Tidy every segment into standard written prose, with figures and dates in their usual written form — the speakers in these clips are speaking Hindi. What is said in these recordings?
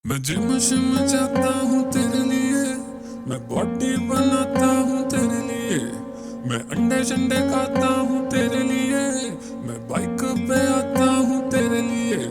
मैं जिम शिम जाता हूँ तेरे लिए, मैं बॉडी बनाता हूँ तेरे लिए, मैं अंडे शंडे खाता हूँ तेरे लिए, मैं बाइक पे आता हूँ तेरे लिए।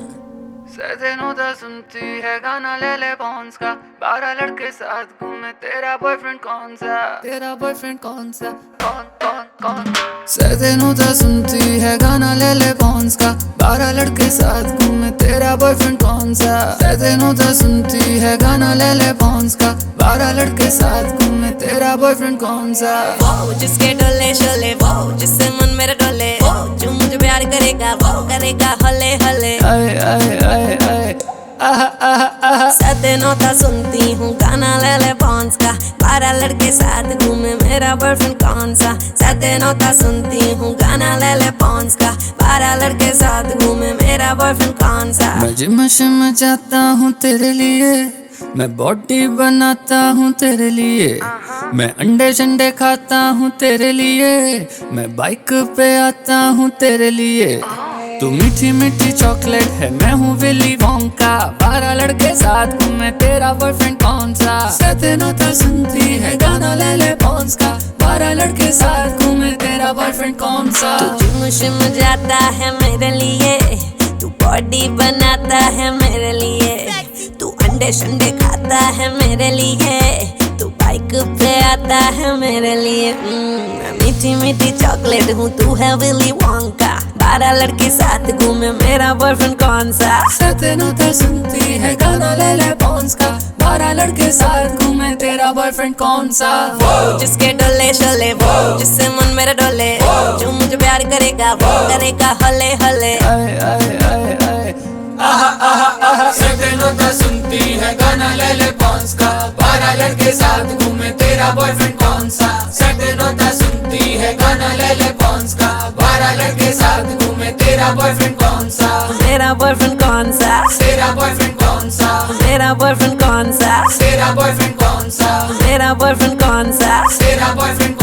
सैनो सुनती है गाना ले ले पॉन्स का, 12 लड़के साथ घूमे तेरा बॉयफ्रेंड कौन सा? तेरा बॉयफ्रेंड कौन सा? कौन कौन कौन? सैनो सुनती है गाना ले ले पॉन्स का, 12 लड़के साथ घूमे तेरा बॉयफ्रेंड कौन सा? सैनो सुनती है गाना ले ले पॉन्स का, 12 लड़के साथ घूमे तेरा बॉयफ्रेंड कौन सा? वो जिसके डोले शोले, वो जिससे मन मेरा डोले, वो जो मुझे प्यार करेगा वो करेगा हले हले। आए आए आए आए आहा आहा आहा। सैनो सुनती हूँ गाना ले ले पॉन्स का, 12 लड़के साथ घूमे मेरा बॉयफ्रेंड कौन सा? सैनो सुनती हूँ गाना ले ले पॉन्स का, 12 लड़के साथ घूमे मेरा बॉयफ्रेंड कौन सा? मैं जिम शिम जाता हूँ तेरे लिए, मैं बॉडी बनाता हूँ तेरे लिए, मैं अंडे शंडे खाता हूँ तेरे लिए, मैं बाइक पे आता हूँ तेरे लिए। तू मीठी मीठी चॉकलेट है, मैं हूँ विली वोंका, 12 लड़के साथ घूमे तेरा बॉयफ्रेंड कौन सा? सैनो सुनती है गाना ले ले पॉन्स का, 12 लड़के साथ घूमे तेरा बॉयफ्रेंड कौन सा? तू जिम शिम जाता है मेरे लिए, तू बॉडी बनाता है मेरे लिए, तू अंडे शंडे खाता है मेरे लिए, तू बाइक पे आता है मेरे लिए। मैं मीठी मीठी चॉकलेट हूँ, तू है विली वोंका, 12 लड़के साथ घूमे मेरा बॉयफ्रेंड कौन सा? सैनो सुनती है गाना ले ले पॉन्स का, 12 लड़के साथ घूमे तेरा बॉयफ्रेंड कौन सा? वो जिसके डोले शोले, वो जिससे मन मेरा डोले, जो मुझे प्यार करेगा वो करेगा हले हले। आए आए आए आए आहा आहा आहा। सैनो सुनती है गाना ले ले पॉन्स का, 12 लड़के साथ घूमे तेरा बॉयफ्रेंड कौन सा? सैनो सुनती है गाना ले ले पॉन्स का, 12 लड़के साथ घूमे तेरा बॉयफ्रेंड कौन सा? मेरा बॉयफ्रेंड कौन सा? तेरा बॉयफ्रेंड कौन सा? मेरा बॉयफ्रेंड कौन सा? तेरा बॉयफ्रेंड कौन सा? मेरा बॉयफ्रेंड कौन सा? तेरा बॉयफ्रेंड